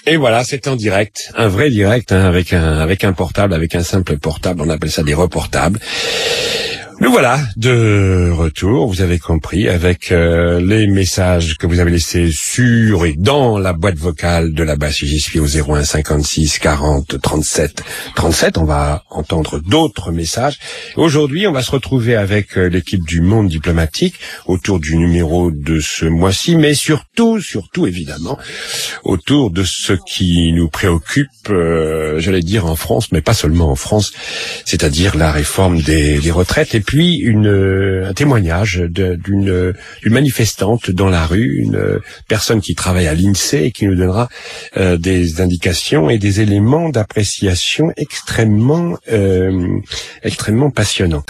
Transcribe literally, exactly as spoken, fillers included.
Et voilà, c'est en direct, un vrai direct, hein, avec un avec un portable, avec un simple portable, on appelle ça des reportables. Nous voilà de retour, vous avez compris, avec euh, les messages que vous avez laissés sur et dans la boîte vocale de la basse. J'y suis au zéro un cinquante-six quarante trente-sept trente-sept. On va entendre d'autres messages. Aujourd'hui, on va se retrouver avec euh, l'équipe du Monde diplomatique autour du numéro de ce mois-ci, mais surtout, surtout évidemment, autour de ce qui nous préoccupe, euh, j'allais dire en France, mais pas seulement en France, c'est-à-dire la réforme des, des retraites. Et puis une, un témoignage de, d'une, d'une manifestante dans la rue, une personne qui travaille à l'INSEE et qui nous donnera euh, des indications et des éléments d'appréciation extrêmement, euh, extrêmement passionnants.